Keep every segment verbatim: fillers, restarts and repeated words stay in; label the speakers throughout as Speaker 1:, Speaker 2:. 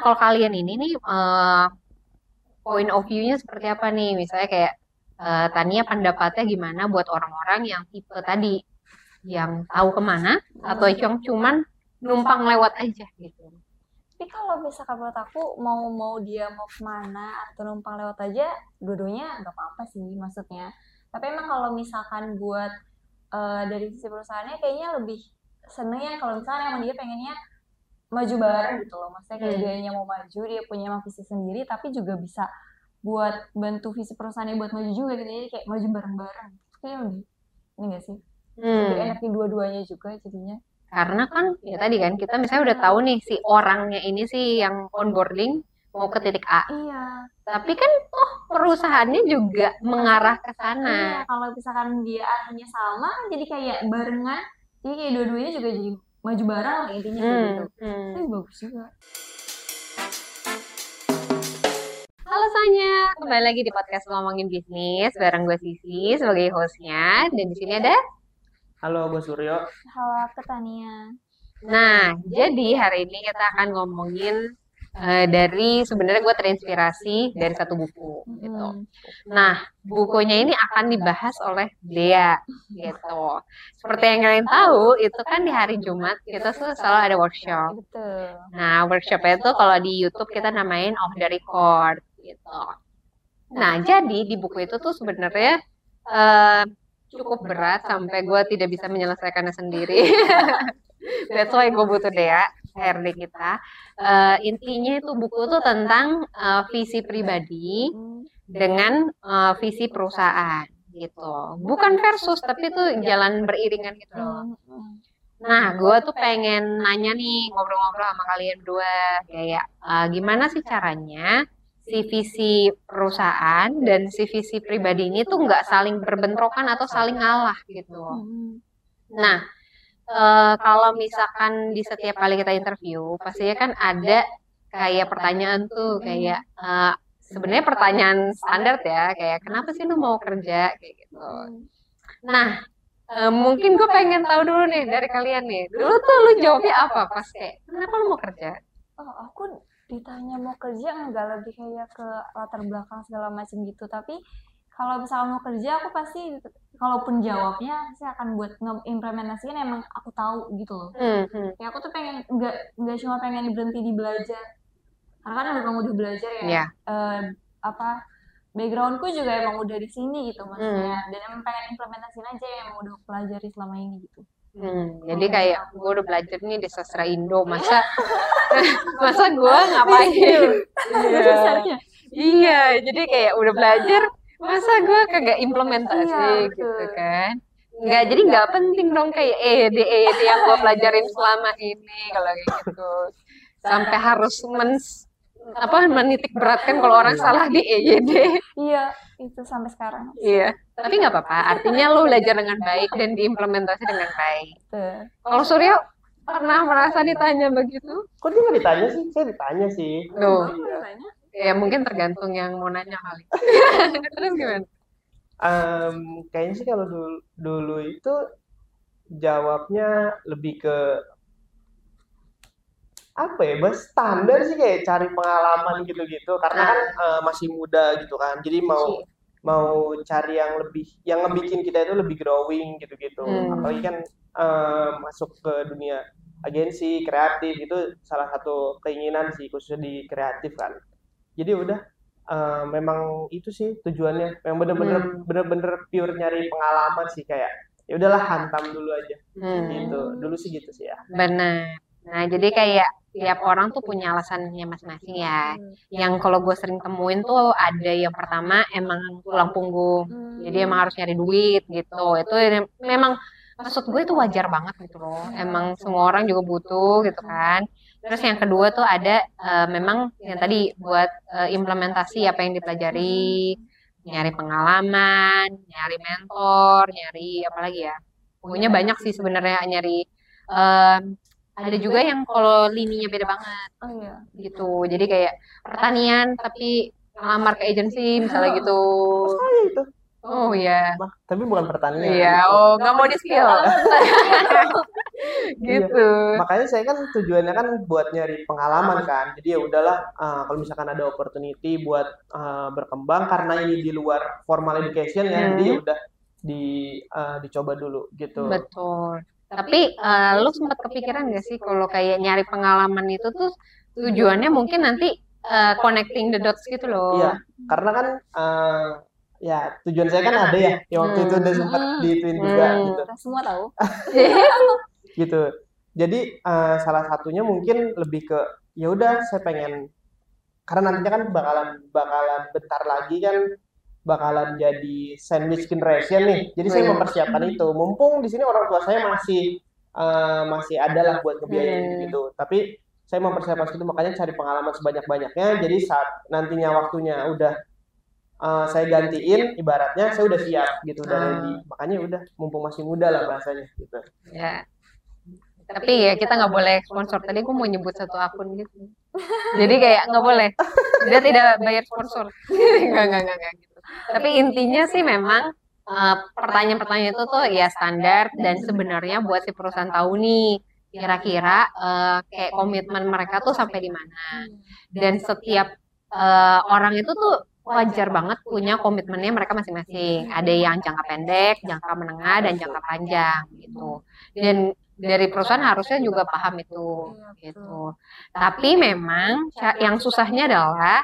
Speaker 1: kalau kalian ini nih eh, point of view-nya seperti apa nih? Misalnya kayak eh, Tania pendapatnya gimana buat orang-orang yang tipe tadi yang tahu kemana atau yang cuman numpang lewat aja gitu.
Speaker 2: Tapi kalau misalkan menurut aku mau mau dia mau kemana atau numpang lewat aja, dua-duanya nggak apa-apa sih maksudnya. Tapi emang kalau misalkan buat eh, dari sisi perusahaannya kayaknya lebih seneng ya kalau misalnya emang dia pengennya maju bareng gitu loh. Maksudnya kayak
Speaker 1: Hmm.
Speaker 2: dianya mau maju, dia punya emang visi sendiri, tapi juga bisa buat bantu visi perusahaannya buat maju juga gitu. Jadi kayak maju bareng-bareng. Itu kayaknya lebih, ini gak sih? Lebih
Speaker 1: Hmm.
Speaker 2: enak di dua-duanya juga jadinya.
Speaker 1: Karena kan ya tadi kan kita misalnya udah tahu nih si orangnya ini sih yang onboarding mau ke titik A.
Speaker 2: Iya.
Speaker 1: Tapi kan toh perusahaannya juga mengarah ke
Speaker 2: Iya,
Speaker 1: sana.
Speaker 2: kalau misalkan dia arahnya sama kan jadi kayak barengan. Jadi kayak dua-duanya juga jadi maju bareng lah intinya kayak
Speaker 1: Hmm.
Speaker 2: gitu.
Speaker 1: Hmm.
Speaker 2: Tapi bagus juga.
Speaker 1: Halo semuanya, kembali lagi di podcast ngomongin bisnis bareng gue Sisi sebagai hostnya dan di sini ada.
Speaker 3: Halo, gue Suryo.
Speaker 2: Halo, aku Tania.
Speaker 1: Nah, jadi hari ini kita akan ngomongin eh, dari sebenarnya gue terinspirasi dari satu buku gitu.
Speaker 2: Hmm.
Speaker 1: Nah, bukunya ini akan dibahas oleh Dea gitu. Seperti yang kalian tahu, itu kan di hari Jumat kita tuh selalu ada workshop.
Speaker 2: Betul.
Speaker 1: Nah, workshopnya itu kalau di YouTube kita namain off the record gitu. Nah, jadi di buku itu tuh sebenarnya eh, cukup berat sampai gue tidak bisa menyelesaikannya sendiri. That's why gue butuh Dea, H R D kita. Eh, intinya itu buku tuh tentang eh, visi pribadi dengan eh, visi perusahaan gitu. Bukan versus, tapi itu jalan beriringan gitu loh. Nah, gue tuh pengen nanya nih ngobrol-ngobrol sama kalian berdua kayak eh, gimana sih caranya si visi perusahaan dan si visi pribadi ini tuh nggak saling berbentrokan atau saling ngalah gitu. Nah, eh, kalau misalkan di setiap kali kita interview, pastinya kan ada kayak pertanyaan tuh kayak eh, sebenarnya pertanyaan standar ya kayak kenapa sih lu mau kerja kayak gitu. Nah, eh, mungkin gue pengen tahu dulu nih dari kalian nih. Dulu tuh lu jawabnya apa pas kayak kenapa lu mau kerja?
Speaker 2: Oh, aku ditanya mau kerja enggak lebih kayak ke latar belakang segala macam gitu. Tapi kalau misalnya mau kerja aku pasti kalaupun jawabnya saya akan buat ngimplementasikan emang aku tahu gitu loh.
Speaker 1: Hmm, hmm.
Speaker 2: Ya aku tuh pengen nggak nggak cuma pengen berhenti di belajar. Karena kan emang udah belajar ya.
Speaker 1: Iya.
Speaker 2: Eh, apa backgroundku juga emang udah di sini gitu maksudnya.
Speaker 1: Hmm.
Speaker 2: Dan emang pengen implementasiin aja yang emang udah aku pelajari selama ini gitu.
Speaker 1: Hmm, jadi kayak gue udah belajar nih di sastra Indo, masa masa gue ngapain? Iya, iya, jadi kayak udah belajar, masa gue kagak implementasi
Speaker 2: Iya,
Speaker 1: gitu
Speaker 2: betul.
Speaker 1: kan? Nggak, jadi nggak penting dong kayak E D E D yang gue pelajarin selama ini kalau kayak gitu, sampai harus mens apa menitik beratkan kalau orang salah di E Y D.
Speaker 2: Iya, itu sampai sekarang.
Speaker 1: Iya, tapi nggak apa-apa. Artinya lu belajar dengan baik dan diimplementasi dengan baik.
Speaker 2: Tuh.
Speaker 1: Kalau Suryo pernah merasa ditanya begitu?
Speaker 3: Kok dia nggak ditanya sih? Saya ditanya sih.
Speaker 1: Loh,
Speaker 3: Iya.
Speaker 1: ya mungkin tergantung yang mau nanya kali. Terus gimana?
Speaker 3: Em, kayaknya sih kalau dulu, dulu itu jawabnya lebih ke apa ya? Bahas standar sih kayak cari pengalaman gitu-gitu. Karena kan eh, masih muda gitu kan. Jadi mau mau cari yang lebih yang ngebikin kita itu lebih growing gitu-gitu.
Speaker 1: Hmm.
Speaker 3: Apalagi kan eh, masuk ke dunia agensi kreatif itu salah satu keinginan sih khususnya di kreatif kan. Jadi udah eh, memang itu sih tujuannya. Yang bener-bener
Speaker 1: Hmm.
Speaker 3: bener-bener pure nyari pengalaman sih kayak ya udahlah hantam dulu aja
Speaker 1: Hmm.
Speaker 3: gitu. Dulu sih gitu sih ya.
Speaker 1: Benar. Nah, jadi kayak tiap orang tuh punya alasannya masing-masing ya. Yang kalau gue sering temuin tuh ada yang pertama emang tulang punggung. Jadi emang harus nyari duit gitu. Itu yang- memang maksud gue itu wajar banget gitu loh. Emang semua orang juga butuh gitu kan. Terus yang kedua tuh ada eh, memang yang tadi buat eh, implementasi apa yang dipelajari, nyari pengalaman, nyari mentor, nyari apa lagi ya. Pokoknya banyak sih sebenarnya nyari em, ada juga yang kalau lininya beda banget
Speaker 2: Oh iya.
Speaker 1: gitu. Jadi kayak pertanian tapi ngelamar ke agensi misalnya gitu.
Speaker 3: Saya itu.
Speaker 1: Oh iya.
Speaker 3: Bah, tapi bukan pertanian.
Speaker 1: Iya, oh nggak mau di skill.
Speaker 3: Iya.
Speaker 1: gitu.
Speaker 3: Makanya saya kan tujuannya kan buat nyari pengalaman kan. Jadi ya udahlah, uh, kalau misalkan ada opportunity buat uh, berkembang karena ini di luar formal education ya. Jadi ya
Speaker 1: Hmm,
Speaker 3: udah di uh, dicoba dulu gitu.
Speaker 1: betul. Tapi eh, lu sempat kepikiran gak sih kalau kayak nyari pengalaman itu tuh tujuannya mungkin nanti eh, connecting the dots gitu loh.
Speaker 3: Iya, karena kan uh, ya tujuan saya kan ada ya. Yang waktu itu udah sempat
Speaker 2: Hmm.
Speaker 3: dituin juga
Speaker 1: Hmm.
Speaker 3: gitu.
Speaker 2: Kita semua tahu.
Speaker 3: Gitu. Jadi uh, salah satunya mungkin lebih ke ya udah saya pengen karena nantinya kan bakalan bakalan bentar lagi kan bakalan jadi sandwich generation nih. Jadi saya
Speaker 1: Wih.
Speaker 3: mempersiapkan itu. Mumpung di sini orang tua saya masih uh, masih ada lah buat ngebiayain
Speaker 1: Hmm.
Speaker 3: gitu. Tapi saya mempersiapkan itu makanya cari pengalaman sebanyak-banyaknya. Jadi saat nantinya waktunya udah uh, saya gantiin, ibaratnya saya udah siap gitu, udah ready. Makanya udah mumpung masih muda lah bahasanya gitu.
Speaker 1: Ya. Tapi ya kita nggak boleh sponsor. Tadi gue mau nyebut satu akun gitu. Jadi kayak nggak boleh. Dia tidak bayar sponsor. Nggak, nggak, nggak, nggak gitu. Tapi intinya sih memang eh, pertanyaan-pertanyaan itu tuh ya standar dan sebenarnya buat si perusahaan tahu nih kira-kira eh, kayak komitmen mereka tuh sampai di mana. Dan setiap eh, orang itu tuh wajar banget punya komitmennya mereka masing-masing. Ada yang jangka pendek, jangka menengah, dan jangka panjang gitu. Dan dari perusahaan harusnya juga paham itu gitu. Tapi memang ca- yang susahnya adalah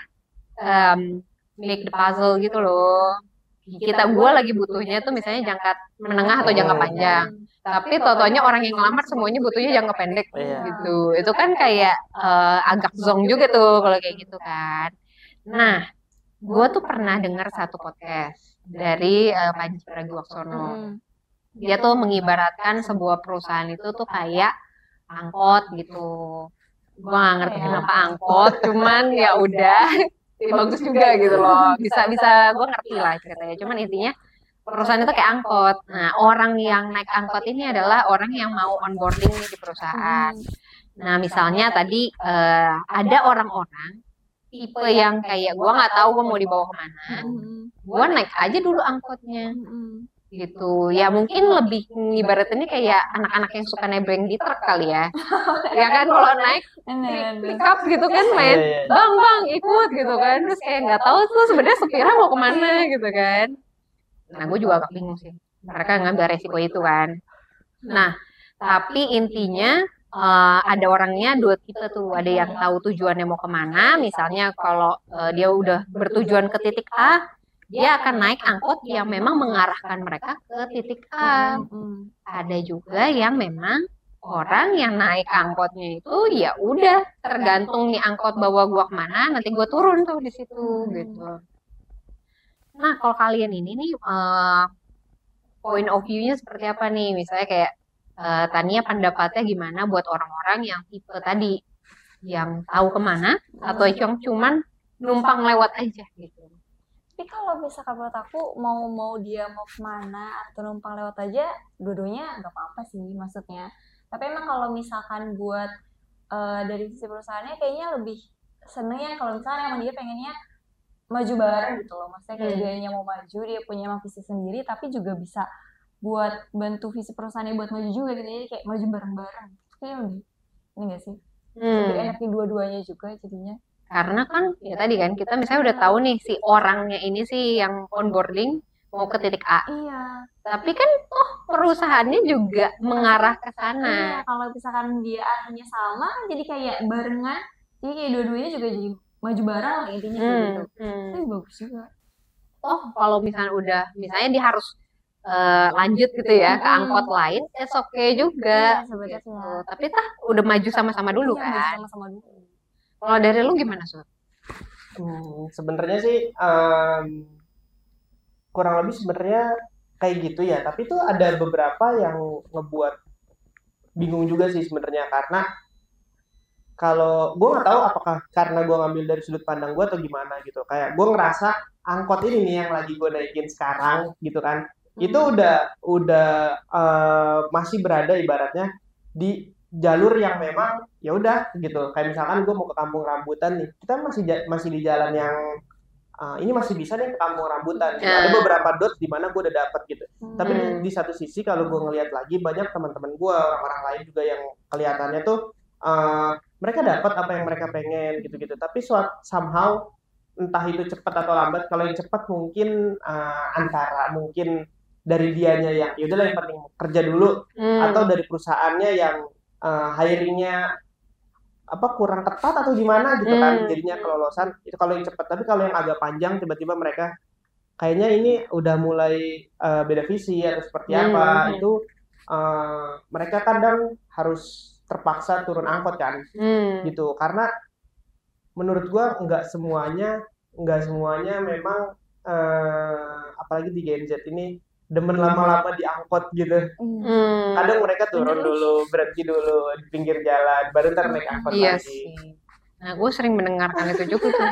Speaker 1: em, make the puzzle gitu loh. Kita gue lagi butuhnya tuh misalnya jangka menengah atau jangka panjang. Tapi totonya orang yang ngelamar semuanya butuhnya jangka pendek
Speaker 3: Iya.
Speaker 1: gitu. Itu kan kayak eh, agak zonk juga tuh kalau kayak gitu kan. Nah, gue tuh pernah dengar satu podcast dari eh, Panji Pragiwaksono.
Speaker 2: Hmm.
Speaker 1: Dia tuh mengibaratkan sebuah perusahaan itu tuh kayak angkot gitu. Gue gak ngerti
Speaker 2: Ya.
Speaker 1: kenapa angkot, cuman ya udah, ya bagus juga gitu loh. Bisa bisa gue ngerti lah ceritanya. Cuman intinya perusahaan itu kayak angkot. Nah, orang yang naik angkot ini adalah orang yang mau onboarding nih di perusahaan. Nah, misalnya tadi eh, ada orang-orang tipe yang kayak gue nggak tahu gue mau dibawa kemana,
Speaker 2: Hmm.
Speaker 1: gue naik aja dulu angkotnya
Speaker 2: Hmm.
Speaker 1: gitu. Ya mungkin lebih ibaratnya kayak anak-anak yang suka nebeng di truk kali ya. Ya kan kalau naik
Speaker 2: Bener, bener.
Speaker 1: pick up gitu kan main,
Speaker 3: Iya, iya.
Speaker 1: bang bang ikut gitu kan. Terus kayak nggak tahu tuh sebenarnya supirnya mau kemana gitu kan. Nah gue juga agak bingung sih. Mereka ngambil resiko itu kan. Nah tapi intinya eh, ada orangnya dua tipe tuh. Ada yang tahu tujuannya mau kemana. Misalnya kalau eh, dia udah bertujuan ke titik A, dia akan naik angkot yang memang mengarahkan mereka ke titik A.
Speaker 2: Hmm.
Speaker 1: Ada juga yang memang orang yang naik angkotnya itu ya udah tergantung nih angkot bawa gua kemana, nanti gua turun tuh di situ gitu. Nah kalau kalian ini nih eh, point of view-nya seperti apa nih? Misalnya kayak eh, Tania pendapatnya gimana buat orang-orang yang tipe tadi yang tahu kemana atau yang cuman numpang lewat aja gitu.
Speaker 2: Tapi kalau misalkan menurut aku mau mau dia mau kemana atau numpang lewat aja, dua-duanya nggak apa-apa sih maksudnya. Tapi emang kalau misalkan buat eh, dari sisi perusahaannya kayaknya lebih seneng ya kalau misalnya emang dia pengennya maju bareng gitu loh. Maksudnya kayak
Speaker 1: Hmm.
Speaker 2: dianya mau maju, dia punya emang visi sendiri, tapi juga bisa buat bantu visi perusahaannya buat maju juga gitu. Jadi kayak maju bareng-bareng. Itu kayaknya lebih, ini gak sih? Lebih
Speaker 1: Hmm.
Speaker 2: enak di dua-duanya juga jadinya.
Speaker 1: Karena kan ya tadi kan kita misalnya udah tahu nih si orangnya ini sih yang onboarding mau ke titik A.
Speaker 2: Iya.
Speaker 1: Tapi kan toh perusahaannya juga mengarah ke
Speaker 2: Iya,
Speaker 1: sana.
Speaker 2: kalau misalkan dia arahnya sama, kan jadi kayak barengan. Jadi kayak dua-duanya juga jadi maju bareng lah intinya kayak
Speaker 1: Hmm,
Speaker 2: gitu.
Speaker 1: hmm.
Speaker 2: Itu bagus juga.
Speaker 1: Toh kalau misalnya udah misalnya dia harus eh, lanjut gitu ya ke
Speaker 2: Mm-mm.
Speaker 1: angkot lain, it's okay juga.
Speaker 2: Iya, sebenarnya.
Speaker 1: Gitu. Tapi tah udah maju sama-sama dulu
Speaker 2: Iya, maju
Speaker 1: kan.
Speaker 2: sama-sama dulu.
Speaker 1: Kalau dari lu gimana, Sud?
Speaker 3: Hmm, sebenarnya sih em, kurang lebih sebenarnya kayak gitu ya. Tapi tuh ada beberapa yang ngebuat bingung juga sih sebenarnya karena kalau gue nggak tahu apakah karena gue ngambil dari sudut pandang gue atau gimana gitu. Kayak gue ngerasa angkot ini nih yang lagi gue naikin sekarang gitu kan. Itu udah udah eh, masih berada ibaratnya di jalur yang memang ya udah gitu. Kayak misalkan gue mau ke Kampung Rambutan nih, kita masih ja- masih di jalan yang uh, ini masih bisa nih ke kampung rambutan gitu.
Speaker 1: Nah.
Speaker 3: Ada beberapa dots di mana gue udah dapet gitu.
Speaker 2: Hmm.
Speaker 3: Tapi di, di satu sisi kalau gue ngelihat lagi banyak teman-teman gue, orang-orang lain juga yang kelihatannya tuh uh, mereka dapat apa yang mereka pengen gitu-gitu. Tapi suat, somehow entah itu cepat atau lambat. Kalau yang cepat mungkin uh, antara mungkin dari dianya yang yaudahlah yang penting kerja dulu,
Speaker 1: Hmm.
Speaker 3: atau dari perusahaannya yang uh, hiringnya apa kurang ketat atau gimana gitu kan,
Speaker 1: Hmm.
Speaker 3: jadinya kelolosan itu kalau yang cepat. Tapi kalau yang agak panjang tiba-tiba mereka kayaknya ini udah mulai uh, beda visi atau seperti
Speaker 1: Hmm.
Speaker 3: apa, itu uh, mereka kadang harus terpaksa turun angkot kan
Speaker 1: Hmm.
Speaker 3: gitu. Karena menurut gua nggak semuanya nggak semuanya memang uh, apalagi di Gen Z ini demen lama-lama di angkot gitu.
Speaker 1: Hmm.
Speaker 3: Kadang mereka turun
Speaker 2: Bener.
Speaker 3: dulu, berhenti dulu di pinggir jalan, baru ntar naik angkot
Speaker 1: Iya
Speaker 3: lagi.
Speaker 1: sih. Nah, gue sering mendengarkan itu juga tuh.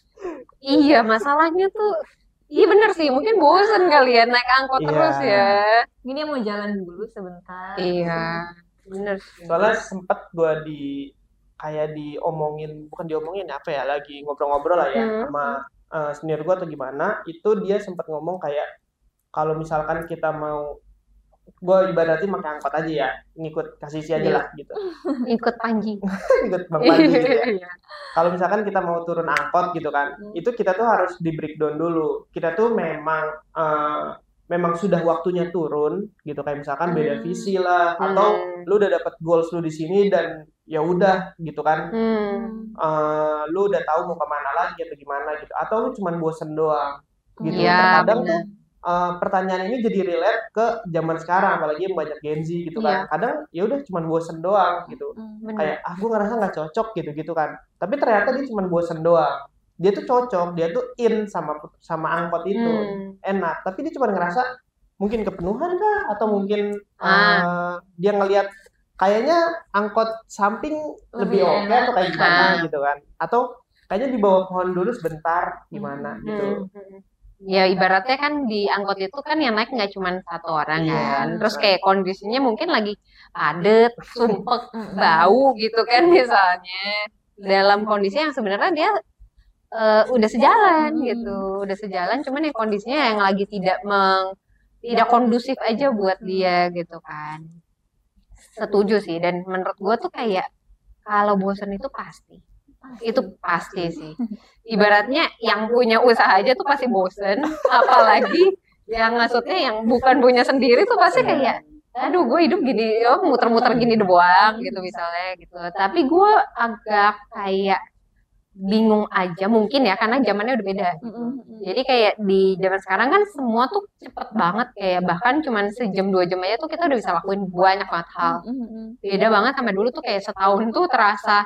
Speaker 1: Iya, masalahnya tuh, iya bener sih, mungkin bosen kali ya naik angkot
Speaker 3: Iya.
Speaker 1: terus ya.
Speaker 2: Ini dia mau jalan dulu sebentar.
Speaker 1: Iya, bener sih.
Speaker 3: Soalnya sempet gue di kayak diomongin, bukan diomongin apa ya, lagi ngobrol-ngobrol lah ya
Speaker 1: Hmm.
Speaker 3: sama uh, senior gue atau gimana, itu dia sempet ngomong kayak kalau misalkan kita mau, gue ibaratin pakai angkot aja ya, ngikut kasih isi aja
Speaker 1: Iya.
Speaker 3: lah gitu,
Speaker 1: Ikut Panji.
Speaker 3: ikut Bang Panji gitu ya.
Speaker 1: Iya.
Speaker 3: Kalau misalkan kita mau turun angkot gitu kan, itu kita tuh harus di breakdown dulu. Kita tuh memang uh, memang sudah waktunya turun gitu, kayak misalkan beda visi lah, atau
Speaker 1: Hmm.
Speaker 3: lu udah dapet goals lu di sini dan ya udah gitu kan,
Speaker 1: Hmm.
Speaker 3: uh, lu udah tahu mau kemana lagi atau gimana gitu, atau lu cuman bosen doang gitu.
Speaker 1: Iya,
Speaker 3: Terkadang
Speaker 1: benar.
Speaker 3: tuh uh, pertanyaan ini jadi relate ke zaman sekarang, apalagi yang banyak Gen Z gitu kan.
Speaker 1: Iya.
Speaker 3: Kadang ya udah cuman bosen doang gitu,
Speaker 1: Bener.
Speaker 3: kayak ah gue ngerasa nggak cocok gitu gitu kan, tapi ternyata dia cuma bosen doang. Dia tuh cocok, dia tuh in sama sama angkot itu,
Speaker 1: Hmm.
Speaker 3: enak, tapi dia cuma ngerasa mungkin kepenuhan kah, atau mungkin
Speaker 1: Ah.
Speaker 3: uh, dia ngelihat kayaknya angkot samping lebih
Speaker 2: Lebih
Speaker 3: oke
Speaker 2: enak.
Speaker 3: atau kayak gimana
Speaker 1: Ah.
Speaker 3: gitu kan, atau kayaknya di bawah pohon dulu sebentar gimana gitu.
Speaker 1: Hmm. Ya ibaratnya kan di angkot itu kan yang naik nggak cuma satu orang
Speaker 3: Iya.
Speaker 1: kan. Terus kayak kondisinya mungkin lagi padet, sumpek, bau gitu kan misalnya. Dalam kondisi yang sebenarnya dia eh, udah sejalan
Speaker 2: Hmm.
Speaker 1: gitu, udah sejalan. Cuman ya kondisinya yang lagi tidak meng, tidak kondusif aja buat dia gitu kan. Setuju sih. Dan menurut gue tuh kayak kalau bosen itu pasti. Itu pasti sih. Ibaratnya yang punya usaha aja tuh pasti bosen, apalagi yang maksudnya yang bukan punya sendiri tuh pasti kayak aduh gue hidup gini, oh, muter-muter gini doang gitu misalnya gitu. Tapi gue agak kayak bingung aja mungkin ya karena zamannya udah beda. Jadi kayak di zaman sekarang kan semua tuh cepet banget, kayak bahkan cuman sejam dua jam aja tuh kita udah bisa lakuin banyak banget hal. Beda banget sama dulu tuh kayak setahun tuh terasa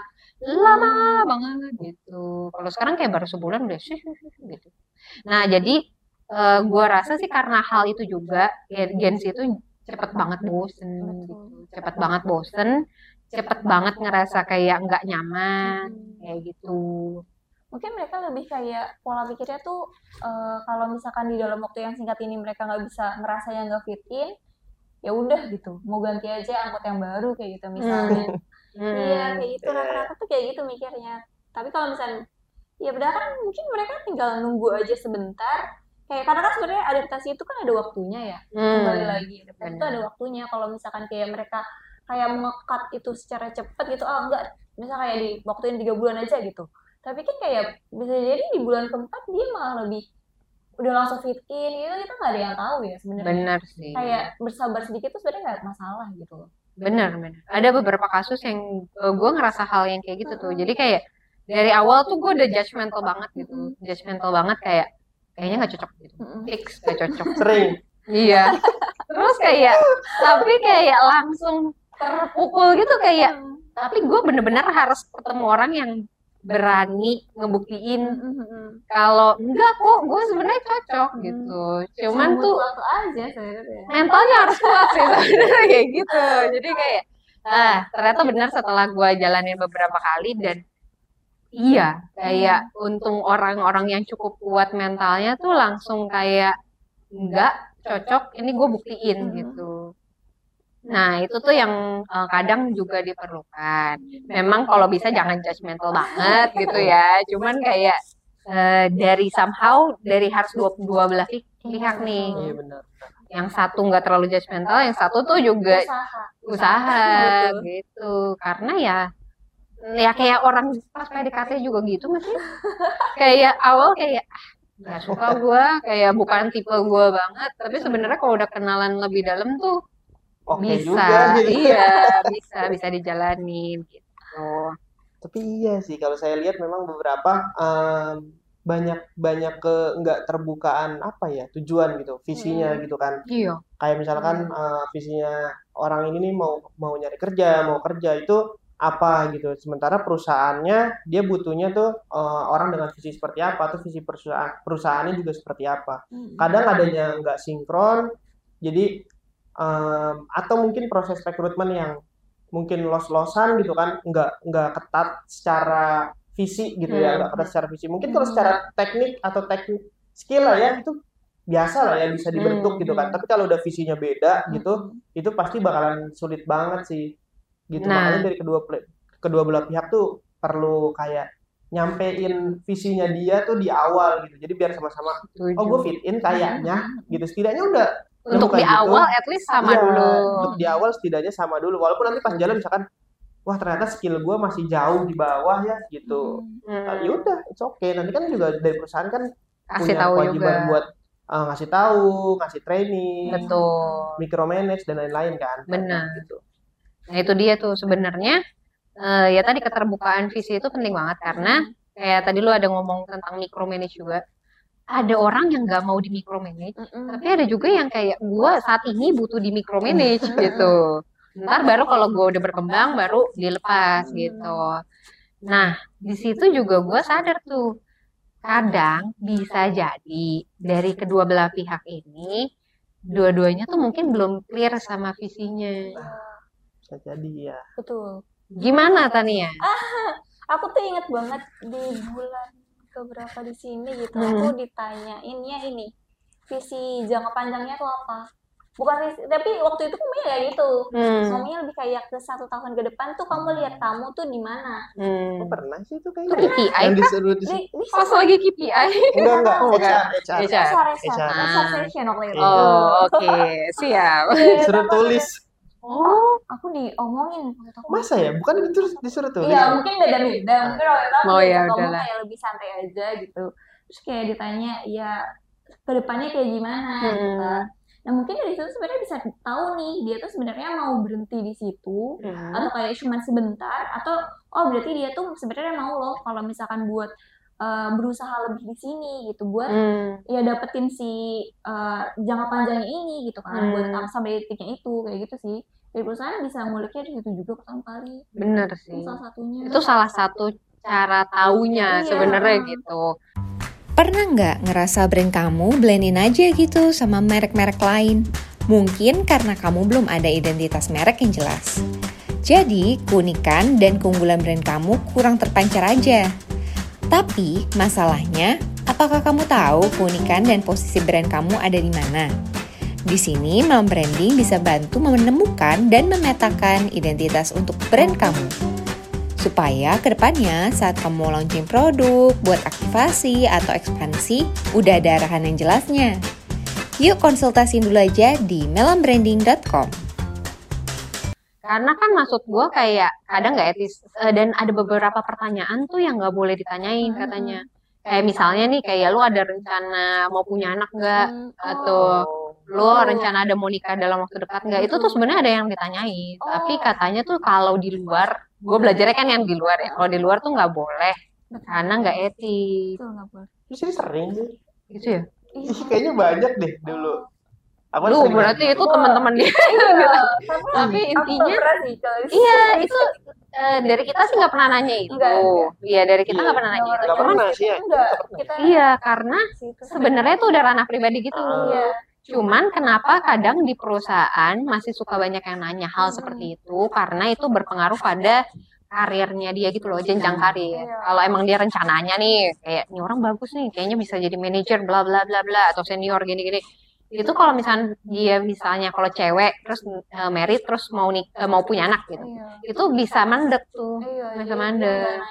Speaker 1: lama banget gitu. Kalau sekarang kayak baru sebulan udah sih gitu. Nah jadi eh, gua rasa sih karena hal itu juga Gen Gen Z itu cepet banget bosen gitu, cepet banget bosen, cepet banget ngerasa kayak nggak nyaman kayak gitu.
Speaker 2: Mungkin mereka lebih kayak pola pikirnya tuh eh, kalau misalkan di dalam waktu yang singkat ini mereka nggak bisa ngerasa yang nggak fit in, ya udah gitu, mau ganti aja angkot yang baru kayak gitu misalnya. Iya kayak gitu, rata-rata tuh kayak gitu mikirnya. Tapi kalau misalnya ya padahal kan mungkin mereka tinggal nunggu aja sebentar. Kayak karena kan sebenarnya adaptasi itu kan ada waktunya ya. Kembali lagi adaptasi itu ada waktunya. Kalau misalkan kayak mereka kayak mengekat itu secara cepat gitu, ah enggak, misal kayak di waktuin tiga bulan aja gitu. Tapi kan kayak bisa jadi di bulan keempat dia malah lebih udah langsung fit in gitu, kita nggak ada yang tahu ya sebenarnya.
Speaker 1: Benar sih.
Speaker 2: Kayak bersabar sedikit tuh sebenarnya nggak masalah gitu loh.
Speaker 1: Benar, benar. Ada beberapa kasus yang uh, gue ngerasa hal yang kayak gitu tuh. Jadi kayak dari awal tuh gue udah judgmental banget gitu, judgmental banget kayak kayaknya nggak cocok gitu, fix nggak cocok.
Speaker 3: Sering.
Speaker 1: Iya. Terus kayak tapi kayak langsung terpukul gitu kayak. Tapi gue bener-bener harus ketemu orang yang berani ngebuktiin kalau enggak kok gue sebenarnya cocok gitu. Cuman
Speaker 2: Sama
Speaker 1: tuh
Speaker 2: waktu aja sebenarnya.
Speaker 1: mentalnya harus kuat sih sebenarnya kayak gitu. Jadi kayak ah ternyata benar setelah gue jalanin beberapa kali dan iya kayak untung orang-orang yang cukup kuat mentalnya tuh langsung kayak enggak cocok ini gue buktiin gitu. Nah itu tuh yang uh, kadang juga diperlukan. Memang kalau bisa jangan judgmental banget gitu ya. Cuman kayak eh, dari somehow dari harus dua, dua belah pi- pihak nih.
Speaker 3: Iya benar.
Speaker 1: Yang satu nggak terlalu judgmental, yang satu tuh juga
Speaker 2: Usaha.
Speaker 1: usaha
Speaker 2: Betul.
Speaker 1: gitu. Karena ya ya kayak orang pas P D K T juga gitu masih kayak awal kayak "Ah, nggak suka gue, kayak bukan tipe gue banget, tapi sebenarnya kalau udah kenalan lebih dalam tuh
Speaker 3: Oke
Speaker 1: bisa,
Speaker 3: juga gitu.
Speaker 1: iya bisa bisa dijalanin gitu.
Speaker 3: Tapi iya sih kalau saya lihat memang beberapa em, banyak banyak ke nggak terbukaan apa ya tujuan gitu, visinya
Speaker 2: Hmm.
Speaker 3: gitu kan.
Speaker 1: Iya.
Speaker 3: Kayak misalkan eh, visinya orang ini nih mau mau nyari kerja, mau kerja itu apa gitu. Sementara perusahaannya dia butuhnya tuh eh, orang dengan visi seperti apa, atau visi perusahaan perusahaannya juga seperti apa.
Speaker 2: Hmm.
Speaker 3: Kadang adanya nggak sinkron, jadi em, atau mungkin proses rekrutmen yang mungkin los-losan gitu kan, nggak nggak ketat secara visi gitu ya,
Speaker 1: Hmm.
Speaker 3: nggak ketat secara visi. Mungkin kalau secara teknik atau teknik skill lah ya itu biasa lah ya bisa dibentuk
Speaker 1: Hmm.
Speaker 3: gitu kan. Tapi kalau udah visinya beda gitu,
Speaker 2: Hmm.
Speaker 3: itu pasti bakalan sulit banget sih gitu.
Speaker 1: Nah.
Speaker 3: Makanya dari kedua ple- kedua belah pihak tuh perlu kayak nyampein visinya dia tuh di awal gitu. Jadi biar sama-sama oh gue fit in kayaknya gitu. Setidaknya udah udah
Speaker 1: Untuk
Speaker 3: bukan
Speaker 1: di
Speaker 3: gitu.
Speaker 1: awal at least sama
Speaker 3: Iya,
Speaker 1: dulu.
Speaker 3: untuk di awal setidaknya sama dulu. Walaupun nanti pas jalan misalkan wah ternyata skill gue masih jauh di bawah ya gitu.
Speaker 2: Hmm.
Speaker 3: Nah, ya udah, it's okay. Nanti kan juga dari perusahaan kan
Speaker 1: Kasih
Speaker 3: punya
Speaker 1: tahu
Speaker 3: kewajiban
Speaker 1: juga.
Speaker 3: buat uh, ngasih tahu, ngasih training,
Speaker 1: Betul.
Speaker 3: micromanage dan lain-lain kan.
Speaker 1: Benar.
Speaker 3: Gitu.
Speaker 1: Nah itu dia tuh sebenarnya eh, ya tadi keterbukaan visi itu penting banget karena kayak tadi lu ada ngomong tentang micromanage juga. Ada orang yang nggak mau di micromanage,
Speaker 2: Mm-mm.
Speaker 1: tapi ada juga yang kayak gue saat ini butuh di micromanage gitu. Ntar baru kalau gue udah berkembang baru dilepas gitu. Nah di situ juga gue sadar tuh kadang bisa jadi dari kedua belah pihak ini dua-duanya tuh mungkin belum clear sama visinya.
Speaker 3: Bisa jadi ya.
Speaker 2: Betul.
Speaker 1: Gimana Tania?
Speaker 2: Aku tuh inget banget di bulan keberapa di sini gitu,
Speaker 1: Hmm.
Speaker 2: aku ditanyainnya ini visi jangka panjangnya tuh apa? Bukan visi, tapi waktu itu ngomongnya kayak gitu.
Speaker 1: Hmm.
Speaker 2: Ngomongnya lebih kayak ke satu tahun ke depan tuh kamu lihat kamu tuh di mana?
Speaker 1: Hmm.
Speaker 3: Oh, pernah sih itu
Speaker 1: Itu
Speaker 3: kayaknya.
Speaker 1: K P I
Speaker 3: Yang
Speaker 1: kan?
Speaker 3: disuruh di
Speaker 2: Di, di
Speaker 1: Pas lagi K P I.
Speaker 3: enggak enggak
Speaker 1: Oh,
Speaker 3: H R
Speaker 1: bukan.
Speaker 3: H R.
Speaker 1: H R.
Speaker 2: S R S R
Speaker 3: H R.
Speaker 2: S R session waktu itu.
Speaker 1: Oh, oke, siap.
Speaker 3: Disuruh tulis.
Speaker 1: Oh,
Speaker 2: Aku diomongin waktu itu.
Speaker 3: Masa ya? Bukan itu disuruh tulis.
Speaker 2: Iya, mungkin beda-beda. Mungkin waktu itu aku
Speaker 1: Oh, ya
Speaker 2: ngomong
Speaker 1: udahlah.
Speaker 2: kayak lebih santai aja gitu. Terus kayak ditanya, ya kedepannya kayak gimana gitu
Speaker 1: Hmm.
Speaker 2: kan. Nah mungkin dari situ sebenarnya bisa tahu nih dia tuh sebenarnya mau berhenti di situ
Speaker 1: Hmm.
Speaker 2: atau kayak cuma sebentar atau oh berarti dia tuh sebenarnya mau loh kalau misalkan buat uh, berusaha lebih di sini gitu buat
Speaker 1: Hmm.
Speaker 2: ya dapetin si uh, jangka panjangnya ini gitu kan
Speaker 1: Hmm.
Speaker 2: buat sampai titiknya itu kayak gitu sih. Dari perusahaan bisa nguliknya di situ juga pertama kali.
Speaker 1: Bener
Speaker 2: Itu
Speaker 1: sih.
Speaker 2: salah satunya.
Speaker 1: Itu salah satu cara taunya
Speaker 2: Iya.
Speaker 1: sebenarnya gitu.
Speaker 4: Pernah nggak ngerasa brand kamu blendin aja gitu sama merek-merek lain? Mungkin karena kamu belum ada identitas merek yang jelas. Jadi, keunikan dan keunggulan brand kamu kurang terpancar aja. Tapi, masalahnya, apakah kamu tahu keunikan dan posisi brand kamu ada di mana? Di sini, Malam Branding bisa bantu menemukan dan memetakan identitas untuk brand kamu. Supaya kedepannya saat kamu launching produk, buat aktivasi atau ekspansi, udah ada arahan yang jelasnya. Yuk konsultasiin dulu aja di melam branding dot com.
Speaker 1: Karena kan maksud gue kayak kadang nggak etis eh, dan ada beberapa pertanyaan tuh yang nggak boleh ditanyain katanya. Kayak misalnya nih kayak lu ada rencana mau punya anak nggak
Speaker 2: Hmm,
Speaker 1: atau lu
Speaker 2: betul.
Speaker 1: rencana ada mau nikah dalam waktu dekat nggak? Itu tuh sebenarnya ada yang ditanyain.
Speaker 2: Oh.
Speaker 1: Tapi katanya tuh kalau di luar, gue belajarnya kan yang di luar ya. Kalau di luar tuh nggak boleh karena nggak etis.
Speaker 2: Betul, nggak boleh.
Speaker 3: Terus ini sering sih.
Speaker 1: Gitu ya.
Speaker 3: Ih, kayaknya banyak deh dulu. Aku
Speaker 1: Lu
Speaker 3: sering
Speaker 1: berarti
Speaker 3: nanya.
Speaker 1: itu teman-teman dia.
Speaker 2: Iya,
Speaker 1: Tapi
Speaker 2: aku
Speaker 1: intinya
Speaker 2: nggak pernah sih kalau di
Speaker 1: iya itu eh, dari kita sih nggak pernah nanya itu.
Speaker 2: Enggak, enggak.
Speaker 1: Iya dari kita
Speaker 3: Iya,
Speaker 1: nggak pernah nanya
Speaker 2: nggak
Speaker 1: itu.
Speaker 3: Nggak
Speaker 1: Cuman
Speaker 3: pernah sih ya.
Speaker 2: enggak kita
Speaker 1: iya karena
Speaker 2: situ
Speaker 1: sebenarnya itu udah ranah pribadi gitu.
Speaker 2: iya
Speaker 1: Cuman kenapa kadang di perusahaan masih suka banyak yang nanya hal
Speaker 2: Hmm.
Speaker 1: seperti itu karena itu berpengaruh pada karirnya dia gitu loh, jenjang karir.
Speaker 2: Iya.
Speaker 1: Kalau emang dia rencananya nih kayak ini orang bagus nih, kayaknya bisa jadi manajer bla bla bla bla atau senior gini-gini. Itu kalau misalnya dia misalnya kalau cewek terus eh, married terus mau nik eh, mau punya anak gitu.
Speaker 2: iya
Speaker 1: Itu bisa mandek tuh.
Speaker 2: iya
Speaker 1: Bisa
Speaker 2: jadi
Speaker 1: mandek.
Speaker 2: dia udah naik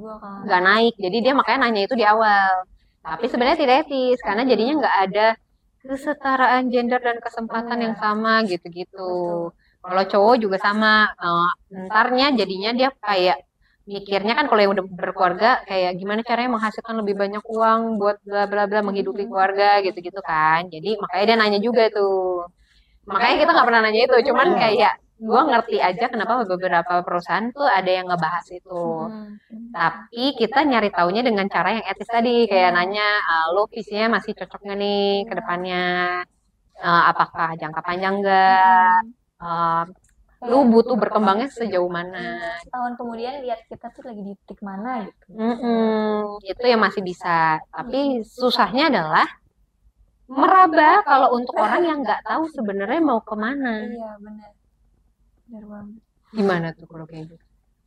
Speaker 2: juga kan.
Speaker 1: nggak naik. Jadi dia makanya nanya itu di awal. Tapi sebenarnya tidak etis karena jadinya nggak ada kesetaraan gender dan kesempatan
Speaker 2: Iya.
Speaker 1: yang sama gitu-gitu.
Speaker 2: Betul.
Speaker 1: Kalau cowok juga sama, eh, entarnya jadinya dia kayak mikirnya kan kalau yang udah berkeluarga kayak gimana caranya menghasilkan lebih banyak uang buat bla bla bla menghidupi keluarga gitu-gitu kan. Jadi makanya dia nanya juga tuh. Makanya kita nggak pernah nanya itu, cuman
Speaker 3: Iya.
Speaker 1: kayak gue ngerti aja kenapa beberapa perusahaan tuh ada yang ngebahas itu.
Speaker 2: Hmm.
Speaker 1: Tapi kita nyari taunya dengan cara yang etis tadi, kayak nanya, ah, lo visinya masih cocok nggak nih ke depannya? Eh, apakah jangka panjang nggak? Eh, lu butuh berkembangnya sejauh mana?
Speaker 2: Setahun kemudian lihat kita tuh lagi di titik mana gitu.
Speaker 1: Mm-mm, itu yang masih bisa. Tapi susahnya adalah meraba kalau untuk orang yang nggak tahu sebenarnya mau kemana.
Speaker 2: Iya benar. Benar banget.
Speaker 1: Gimana tuh kalau kayak gitu?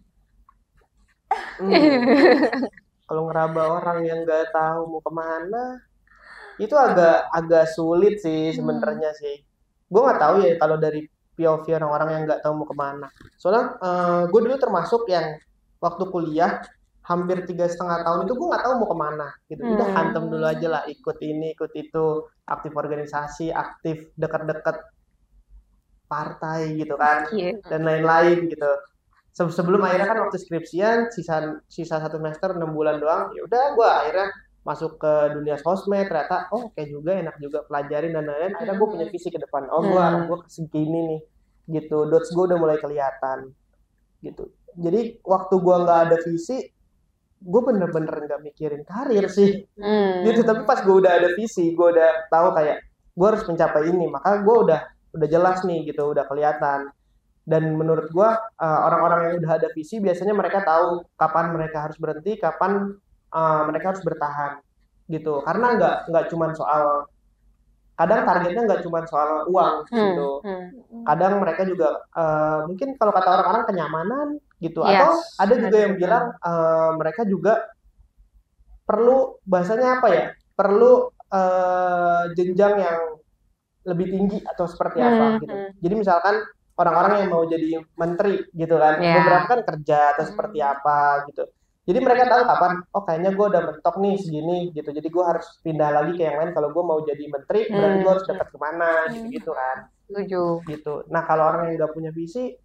Speaker 3: Hmm. Kalau ngeraba orang yang nggak tahu mau kemana, itu agak agak sulit sih sebenarnya sih. Gue nggak tahu ya kalau dari P O V orang-orang yang nggak tahu mau kemana. Soalnya gue dulu termasuk yang waktu kuliah hampir tiga setengah tahun itu gue nggak tahu mau kemana gitu. Udah
Speaker 1: Hmm.
Speaker 3: hantem dulu aja lah, ikut ini, ikut itu, aktif organisasi, aktif dekat-dekat partai gitu kan,
Speaker 1: Iya.
Speaker 3: dan lain-lain gitu. Se- Sebelum akhirnya kan waktu skripsian sisa sisa satu semester enam bulan doang, ya udah gue akhirnya masuk ke dunia sosmed, ternyata oh kayak juga enak juga pelajarin dan lain-lain. Akhirnya gue punya visi ke depan. Oh gue
Speaker 1: Hmm.
Speaker 3: gue segini nih gitu. Dots gue udah mulai kelihatan gitu. Jadi waktu gue nggak ada visi, gue bener-bener nggak mikirin karir sih
Speaker 1: Hmm.
Speaker 3: gitu. Tapi pas gue udah ada visi, gue udah tahu kayak gue harus mencapai ini, maka gue udah udah jelas nih gitu, udah kelihatan. Dan menurut gue uh, orang-orang yang udah ada visi biasanya mereka tahu kapan mereka harus berhenti, kapan uh, mereka harus bertahan gitu. Karena nggak nggak cuma soal, kadang targetnya nggak cuma soal uang
Speaker 1: Hmm.
Speaker 3: gitu.
Speaker 1: Hmm.
Speaker 3: Kadang mereka juga uh, mungkin kalau kata orang-orang kenyamanan gitu.
Speaker 1: Yes,
Speaker 3: Atau ada juga
Speaker 1: ada
Speaker 3: yang
Speaker 1: juga.
Speaker 3: bilang uh, mereka juga perlu, bahasanya apa ya, perlu uh, jenjang yang lebih tinggi atau seperti apa
Speaker 1: Hmm.
Speaker 3: gitu.
Speaker 1: Hmm.
Speaker 3: Jadi misalkan orang-orang yang mau jadi menteri gitu kan,
Speaker 1: Ya.
Speaker 3: beberapa kan kerja atau seperti apa gitu. Jadi mereka tahu kapan, oh kayaknya gue udah mentok nih segini gitu. Jadi gue harus pindah lagi ke yang lain. Kalau gue mau jadi menteri, berarti gue harus dekat kemana gitu-gitu kan.
Speaker 1: Setuju.
Speaker 3: Gitu. Nah kalau orang yang nggak punya visi,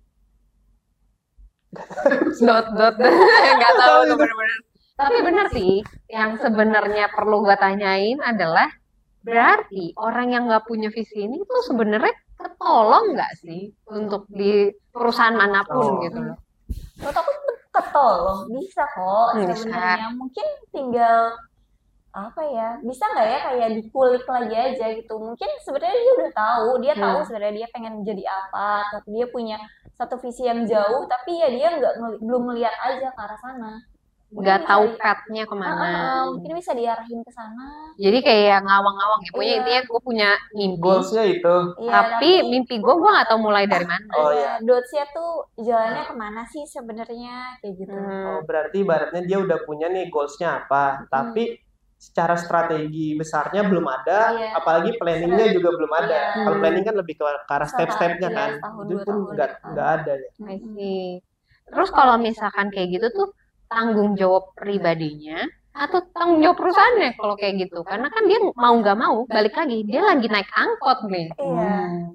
Speaker 1: Dot dot nggak tahu tuh benar-benar. Tapi benar sih, yang sebenarnya perlu gue tanyain adalah berarti orang yang nggak punya visi ini tuh sebenarnya ketolong nggak sih untuk di perusahaan manapun
Speaker 3: Oh.
Speaker 1: gitu loh.
Speaker 2: Menurut aku tuh ketolong bisa kok
Speaker 1: Hmm, bisa.
Speaker 2: sebenarnya. Mungkin tinggal apa ya, bisa nggak ya kayak dikulik lagi aja gitu. Mungkin sebenarnya dia udah tahu, dia tahu
Speaker 1: Hmm.
Speaker 2: sebenarnya dia pengen jadi apa, atau dia punya satu visi yang jauh, tapi ya dia nggak ngeli- belum melihat aja ke arah sana. Mungkin
Speaker 1: Nggak
Speaker 2: bisa
Speaker 1: tahu
Speaker 2: di-
Speaker 1: path-nya
Speaker 2: Ah,
Speaker 1: kemana.
Speaker 2: ah, ah, mungkin bisa diarahin ke sana.
Speaker 1: Jadi kayak ngawang-ngawang ya. Pokoknya
Speaker 2: Iya.
Speaker 1: intinya gue punya mimpi.
Speaker 3: goalsnya itu.
Speaker 2: Iya,
Speaker 1: Tapi mimpi gue gue nggak tahu mulai dari mana.
Speaker 3: Oh,
Speaker 2: iya, dotsnya tuh jalannya kemana sih sebenarnya kayak gitu.
Speaker 1: Hmm.
Speaker 3: Oh, berarti ibaratnya dia udah punya nih goalsnya apa, tapi secara strategi besarnya belum ada,
Speaker 2: Iya.
Speaker 3: apalagi planningnya juga belum ada.
Speaker 2: Iya.
Speaker 3: Kalau planning kan lebih ke, ke arah
Speaker 2: Setahun,
Speaker 3: step-stepnya
Speaker 2: iya,
Speaker 3: kan,
Speaker 2: setahun,
Speaker 3: itu
Speaker 2: dua
Speaker 3: pun
Speaker 2: tahun
Speaker 3: nggak
Speaker 2: gitu kan.
Speaker 3: nggak ada ya.
Speaker 1: I see. Terus kalau misalkan kayak gitu tuh tanggung jawab pribadinya atau tanggung jawab perusahaannya kalau kayak gitu? Karena kan dia mau nggak mau balik lagi dia lagi naik angkot nih.
Speaker 2: Iya.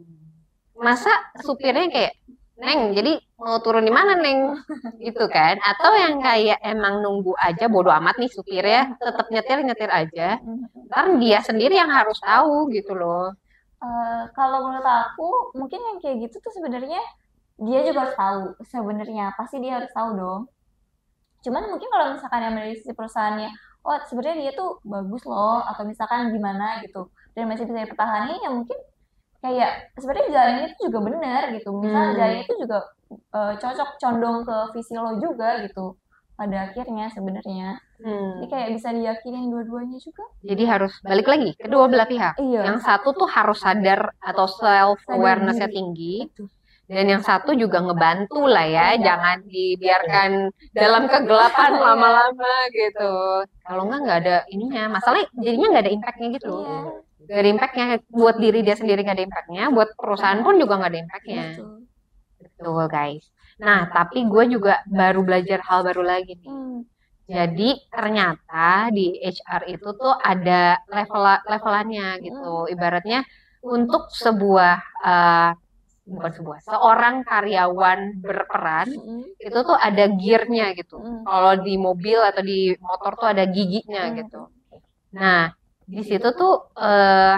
Speaker 1: Masa supirnya kayak Neng, jadi mau turun di mana Neng? Gitu kan? Atau yang kayak emang nunggu aja bodo amat nih supirnya tetap nyetir nyetir aja. Ntar dia sendiri yang harus tahu gitu loh.
Speaker 2: Eh, kalau menurut aku mungkin yang kayak gitu tuh sebenarnya dia juga harus tahu sebenarnya, pasti dia harus tahu dong. Cuman mungkin kalau misalkan yang dari sisi perusahaannya, oh sebenarnya dia tuh bagus loh, atau misalkan gimana gitu, dan masih bisa dipertahankan, ya mungkin kayak sebenarnya jalannya itu juga benar gitu. Misal
Speaker 1: Hmm.
Speaker 2: jalannya itu juga eh, cocok, condong ke visi lo juga gitu. Pada akhirnya sebenarnya,
Speaker 1: Hmm.
Speaker 2: jadi kayak bisa diyakinin dua-duanya juga.
Speaker 1: Jadi harus balik lagi kedua belah pihak.
Speaker 2: Iya.
Speaker 1: Yang satu tuh harus sadar atau self awareness-nya
Speaker 2: diri.
Speaker 1: tinggi,
Speaker 2: Betul.
Speaker 1: dan yang satu juga ngebantu lah ya,
Speaker 2: Iya.
Speaker 1: jangan dibiarkan dalam kegelapan
Speaker 2: Iya.
Speaker 1: lama-lama gitu. Kalau nggak nggak ada ininya, masalahnya jadinya nggak ada impactnya gitu.
Speaker 2: Iya.
Speaker 1: Gak ada impactnya buat diri dia sendiri, nggak ada impactnya, buat perusahaan pun juga nggak ada impactnya.
Speaker 2: Betul.
Speaker 1: Betul guys. Nah tapi gue juga baru belajar hal baru lagi nih.
Speaker 2: Hmm.
Speaker 1: Jadi ternyata di H R itu tuh ada level levelannya gitu. Ibaratnya untuk sebuah uh, bukan sebuah seorang karyawan berperan
Speaker 2: Mm-mm.
Speaker 1: itu tuh ada gearnya gitu.
Speaker 2: Mm.
Speaker 1: Kalau di mobil atau di motor tuh ada giginya
Speaker 2: Mm.
Speaker 1: gitu. Nah, di situ tuh uh,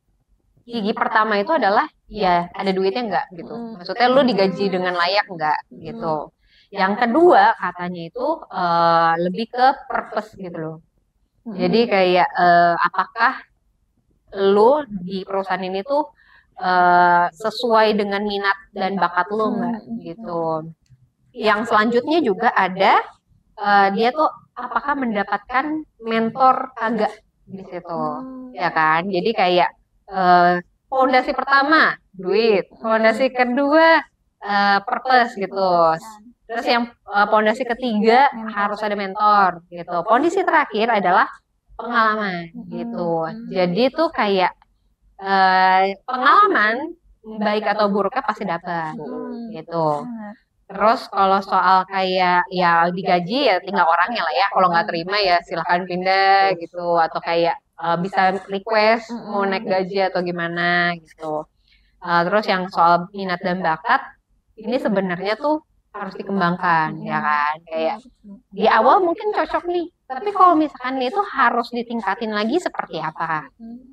Speaker 1: gigi pertama itu adalah ya ada duitnya enggak gitu.
Speaker 2: Mm.
Speaker 1: Maksudnya lu digaji dengan layak enggak gitu. Yang kedua katanya itu uh, lebih ke purpose gitu loh. Jadi kayak uh, apakah lu di perusahaan ini tuh uh, sesuai dengan minat dan bakat lu enggak gitu. Yang selanjutnya juga ada uh, dia tuh apakah mendapatkan mentor kagak di situ. Ya kan? Jadi kayak uh, fondasi pertama duit, fondasi kedua uh, purpose gitu. Terus yang pondasi uh, ketiga mentor. Harus ada mentor gitu. Pondasi terakhir adalah pengalaman gitu. Hmm. Jadi tuh kayak uh, pengalaman baik atau buruknya pasti dapat hmm. gitu. Terus kalau soal kayak ya digaji ya tinggal orangnya lah ya. Kalau nggak terima ya silahkan pindah gitu. Atau kayak uh, bisa request mau naik gaji atau gimana gitu. Uh, terus yang soal minat dan bakat ini sebenarnya tuh harus dikembangkan, ya kan? Kayak di awal mungkin cocok nih, tapi kalau misalkan itu harus ditingkatin lagi seperti apa?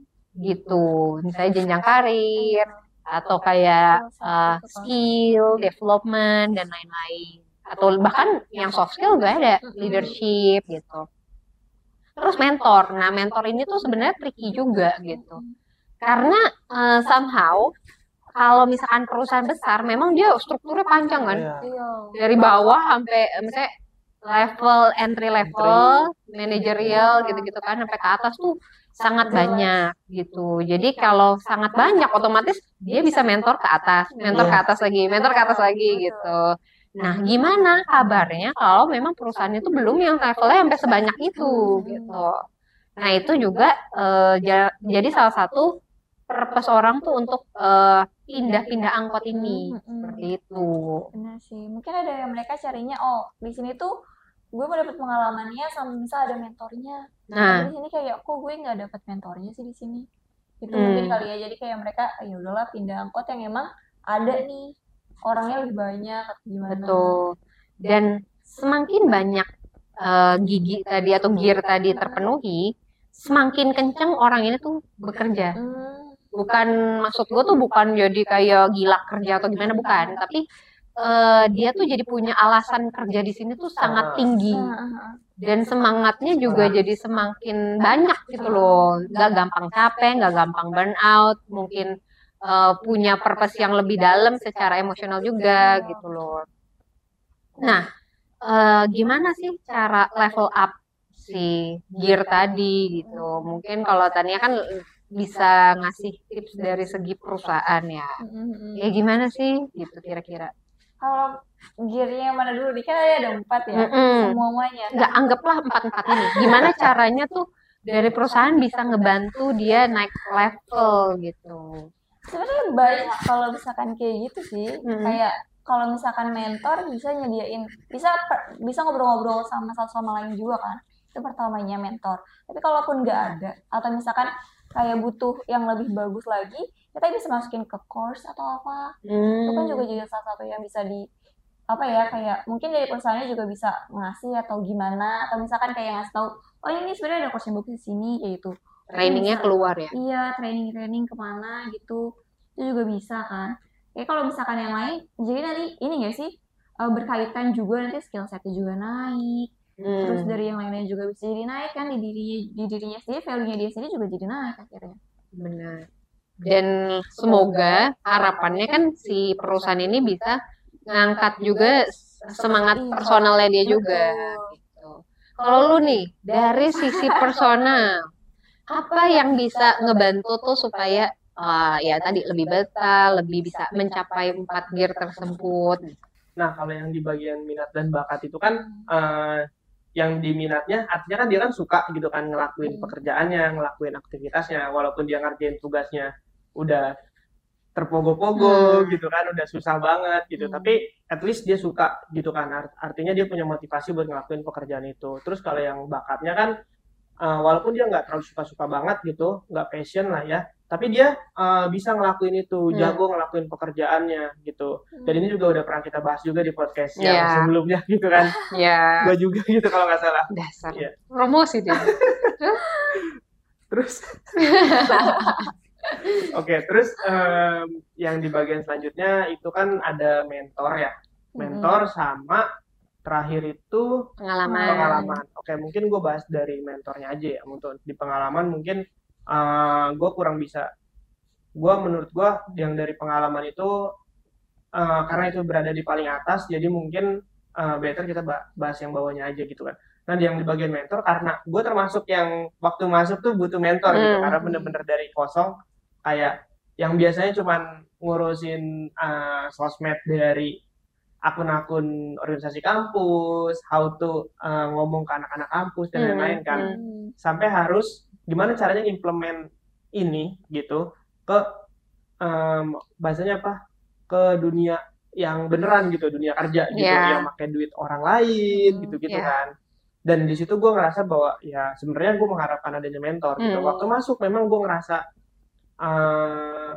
Speaker 1: Gitu. Misalnya jenjang karir atau kayak uh, skill, development dan lain-lain. Atau bahkan yang soft skill juga ada, leadership gitu. Terus mentor. Nah, mentor ini tuh sebenarnya tricky juga gitu. Karena uh, somehow kalau misalkan perusahaan besar, memang dia strukturnya panjang kan,
Speaker 3: Iya.
Speaker 1: dari bawah sampai misalnya level entry level, manajerial gitu-gitu kan, sampai ke atas tuh sangat banyak gitu. Jadi kalau sangat banyak, otomatis dia bisa mentor ke atas, mentor ke atas lagi, mentor ke atas lagi gitu. Nah, gimana kabarnya kalau memang perusahaan itu belum yang levelnya sampai sebanyak itu gitu. Nah, itu juga uh, jadi salah satu purpose orang tuh untuk uh, pindah-pindah angkot ini hmm, seperti itu.
Speaker 2: Benar sih. Mungkin ada yang mereka carinya, oh di sini tuh gue mau dapat pengalamannya sama misal ada mentornya. Nah, di sini kayak kok gue nggak dapat mentornya sih di sini. Itu hmm. mungkin kali ya. Jadi kayak mereka ya udahlah pindah angkot yang emang ada nih orangnya lebih banyak atau gimana.
Speaker 1: Betul. Dan semakin banyak uh, gigi tadi atau gear tadi terpenuhi, semakin kencang orang ini tuh bekerja. Hmm. Bukan, maksud gue tuh bukan jadi kayak gila kerja atau gimana, bukan. Tapi uh, dia tuh jadi punya alasan kerja di sini tuh sangat tinggi. Dan semangatnya juga jadi semakin banyak gitu loh. Gak gampang capek, gak gampang burn out. Mungkin uh, punya purpose yang lebih dalam secara emosional juga gitu loh. Nah, uh, gimana sih cara level up si gear tadi gitu? Mungkin kalau Tania kan bisa ngasih tips dari segi perusahaan ya. Mm-hmm. Ya gimana sih gitu kira-kira?
Speaker 2: Kalau gearnya yang mana dulu? Di kan ada empat ya,
Speaker 1: mm-hmm.
Speaker 2: semuanya.
Speaker 1: Nggak, anggaplah empat-empat ini. Gimana caranya tuh dari perusahaan bisa ngebantu dia naik level gitu?
Speaker 2: Sebenarnya banyak kalau misalkan kayak gitu sih. Mm-hmm. Kayak kalau misalkan mentor bisa nyediain, bisa bisa ngobrol-ngobrol sama satu sama lain juga kan. Itu pertamanya mentor. Tapi kalaupun nggak ada, atau misalkan kayak butuh yang lebih bagus lagi, kita bisa masukin ke course atau apa. Hmm. Itu kan juga jadi salah satu yang bisa di apa ya, kayak mungkin dari perusahaannya juga bisa ngasih atau gimana, atau misalkan kayak ngasih tahu, oh ini sebenarnya ada course yang bagus di sini kayak gitu.
Speaker 1: Trainingnya keluar ya?
Speaker 2: Iya, training-training kemana gitu, itu juga bisa kan. Kayak kalau misalkan yang lain, jadi nanti ini nggak sih berkaitan juga nanti skill setnya juga naik. Hmm. Terus dari yang lainnya juga bisa jadi naik kan, di dirinya di dirinya sendiri, value-nya dia sendiri juga jadi naik akhirnya.
Speaker 1: Benar. Dan semoga harapannya kan si perusahaan ini bisa ngangkat juga semangat personalnya dia juga. Gitu. Kalau lu nih dari sisi personal, apa yang bisa ngebantu tuh supaya uh, ya tadi lebih betah, lebih bisa mencapai empat gear tersebut?
Speaker 3: Nah, kalau yang di bagian minat dan bakat itu kan uh, yang diminatnya artinya kan dia kan suka gitu kan ngelakuin pekerjaannya, ngelakuin aktivitasnya, walaupun dia ngerjain tugasnya udah terpogo-pogo
Speaker 1: Hmm.
Speaker 3: gitu kan, udah susah banget gitu.
Speaker 2: Hmm.
Speaker 3: Tapi at least dia suka gitu kan. Art- Artinya dia punya motivasi buat ngelakuin pekerjaan itu. Terus kalau yang bakatnya kan uh, walaupun dia nggak terlalu suka-suka banget gitu, nggak passion lah ya, tapi dia uh, bisa ngelakuin itu,
Speaker 1: Hmm.
Speaker 3: jago ngelakuin pekerjaannya gitu. Dan ini juga udah pernah kita bahas juga di podcast yang
Speaker 1: Iya.
Speaker 3: sebelumnya gitu kan.
Speaker 1: Ya,
Speaker 3: Gua juga gitu kalau nggak salah.
Speaker 1: dasar.
Speaker 3: Iya.
Speaker 1: Promosi dia.
Speaker 3: Terus Oke, terus em, yang di bagian selanjutnya itu kan ada mentor ya. Mentor sama terakhir itu
Speaker 1: Pengalaman.
Speaker 3: pengalaman. Oke, mungkin gue bahas dari mentornya aja ya. Untuk di pengalaman mungkin gue kurang bisa. Gue menurut gue yang dari pengalaman itu eh, karena itu berada di paling atas, jadi mungkin eh, better kita ba- bahas yang bawahnya aja gitu kan. Nah, yang di bagian mentor karena gue termasuk yang waktu masuk tuh butuh mentor gitu,
Speaker 1: Hmm.
Speaker 3: karena bener-bener dari kosong kayak yang biasanya cuman ngurusin eh, sosmed dari akun-akun organisasi kampus, how to uh, ngomong ke anak-anak kampus dan
Speaker 1: Hmm,
Speaker 3: lain-lain kan,
Speaker 1: hmm.
Speaker 3: sampai harus gimana caranya implement ini gitu ke um, bahasanya apa, ke dunia yang beneran gitu, dunia kerja gitu,
Speaker 1: Yeah.
Speaker 3: yang pakai duit orang lain
Speaker 2: Hmm,
Speaker 3: gitu-gitu
Speaker 1: yeah.
Speaker 3: kan. Dan di situ gue ngerasa bahwa ya sebenarnya gue mengharapkan adanya mentor gitu.
Speaker 1: Hmm.
Speaker 3: Waktu masuk memang gue ngerasa uh,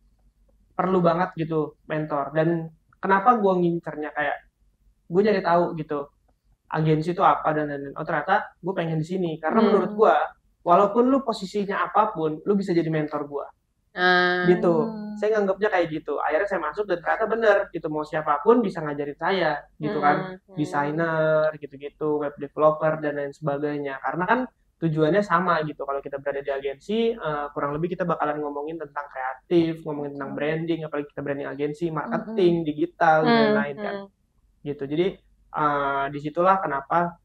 Speaker 3: perlu banget gitu mentor. Dan kenapa gue ngincernya kayak gue jadi tahu gitu agensi itu apa dan lain-lain. Oh ternyata gue pengen di sini karena
Speaker 1: Hmm.
Speaker 3: menurut gue walaupun lu posisinya apapun lu bisa jadi mentor gue
Speaker 1: Ah,
Speaker 3: gitu.
Speaker 2: Hmm.
Speaker 3: Saya nganggapnya kayak gitu. Akhirnya saya masuk dan ternyata bener gitu, mau siapapun bisa ngajarin saya gitu kan,
Speaker 1: hmm, hmm.
Speaker 3: desainer gitu-gitu, web developer dan lain sebagainya. Karena kan tujuannya sama gitu. Kalau kita berada di agensi, eh, kurang lebih kita bakalan ngomongin tentang kreatif, ngomongin tentang branding, apalagi kita branding agensi, marketing, digital dan
Speaker 1: Hmm,
Speaker 3: lain-lain kan.
Speaker 1: hmm.
Speaker 3: Gitu. Jadi uh, disitulah kenapa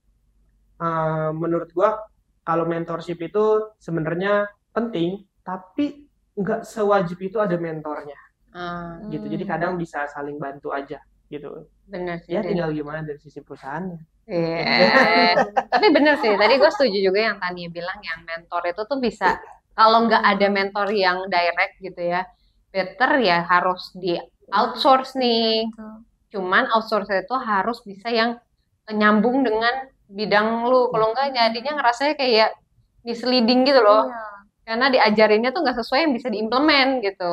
Speaker 3: uh, menurut gua kalau mentorship itu sebenarnya penting, tapi nggak sewajib itu ada mentornya
Speaker 1: Ah,
Speaker 3: gitu. Jadi kadang bisa saling bantu aja gitu.
Speaker 1: bener sih.
Speaker 3: Ya
Speaker 1: Dan-
Speaker 3: tinggal gimana dari sisi perusahaannya.
Speaker 1: Iya. Tapi bener sih, tadi gue setuju juga yang Tania bilang yang mentor itu tuh bisa, kalau nggak ada mentor yang direct gitu ya, better ya harus di outsource nih. Cuman outsource itu harus bisa yang nyambung dengan bidang lu. Kalau nggak jadinya ngerasanya kayak misleading gitu loh.
Speaker 2: Iya.
Speaker 1: Karena diajarinnya tuh nggak sesuai yang bisa diimplement gitu.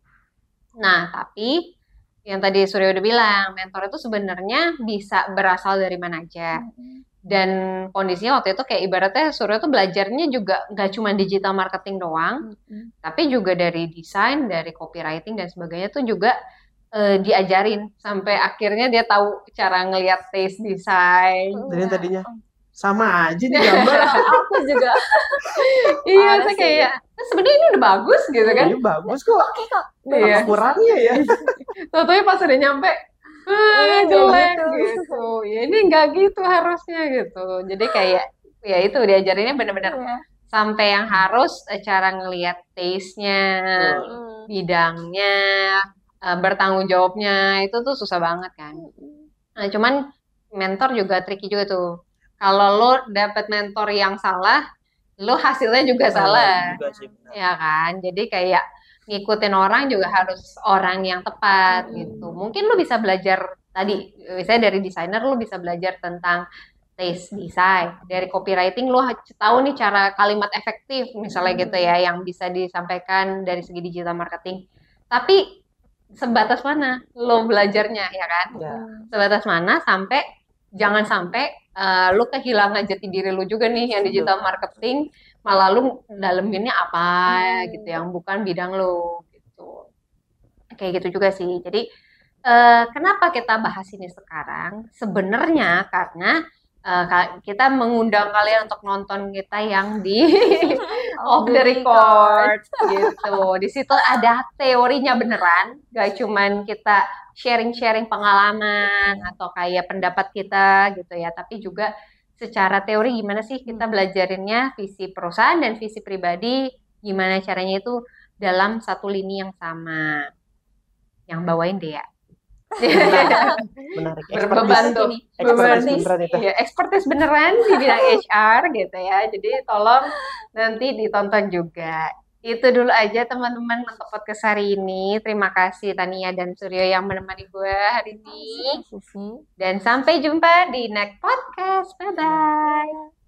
Speaker 1: Nah, tapi yang tadi Surya udah bilang, mentor itu sebenarnya bisa berasal dari mana aja. Dan kondisinya waktu itu kayak ibaratnya Surya tuh belajarnya juga nggak cuma digital marketing doang, tapi juga dari desain, dari copywriting dan sebagainya tuh juga eh, diajarin sampai akhirnya dia tahu cara ngelihat taste design.
Speaker 3: Dari yang tadinya sama aja nih gambar.
Speaker 2: Aku juga.
Speaker 1: Iya,
Speaker 2: Parah
Speaker 1: tuh
Speaker 2: sih.
Speaker 1: kayak "Eh, sebenarnya ini udah bagus gitu kan.
Speaker 3: Ini bagus kok.
Speaker 2: Oke kok.
Speaker 1: Iya.
Speaker 3: Apa kurangnya ya?
Speaker 1: Tahu-tahu pas udah nyampe, ah,
Speaker 2: Iya, nggak
Speaker 1: jelek
Speaker 2: gitu."
Speaker 1: gitu. Ya ini nggak gitu harusnya gitu. Jadi kayak ya itu diajarinnya bener-bener
Speaker 2: Iya.
Speaker 1: sampai yang harus eh, cara ngelihat taste-nya,
Speaker 2: Hmm.
Speaker 1: bidangnya, eh, bertanggung jawabnya itu tuh susah banget kan. Nah, cuman mentor juga tricky juga tuh. Kalau lo dapet mentor yang salah, lo hasilnya juga salah.
Speaker 3: Juga sih benar.
Speaker 1: Ya kan? Jadi kayak ngikutin orang juga harus orang yang tepat gitu. Mungkin lu bisa belajar tadi, misalnya dari desainer lu bisa belajar tentang taste design. Dari copywriting lu ha- tahu nih cara kalimat efektif misalnya gitu ya yang bisa disampaikan dari segi digital marketing. Tapi sebatas mana lu belajarnya ya kan?
Speaker 3: Ya.
Speaker 1: Sebatas mana sampai jangan sampai eh, lu kehilangan jati diri lu juga nih yang digital marketing, malah lu daleminnya apa gitu yang bukan bidang lu gitu. Kayak gitu juga sih. Jadi eh, kenapa kita bahas ini sekarang? Sebenarnya karena eh, ka- kita mengundang kalian untuk nonton kita yang di off the record gitu. Di situ ada teorinya beneran, gak cuman kita sharing-sharing pengalaman atau kayak pendapat kita gitu ya, tapi juga secara teori gimana sih kita belajarinnya visi perusahaan dan visi pribadi, gimana caranya itu dalam satu lini yang sama. Yang bawain deh ya.
Speaker 3: Menarik.
Speaker 1: Berbeban tuh.
Speaker 3: Expertise
Speaker 1: Beban-
Speaker 3: beneran itu.
Speaker 1: Iya, expertise beneran di bidang H R gitu ya. Jadi tolong nanti ditonton juga Itu dulu aja teman-teman untuk podcast hari ini. Terima kasih Tania dan Suryo yang menemani gue hari ini.
Speaker 2: Sisi.
Speaker 1: Dan sampai jumpa di next podcast. Bye-bye.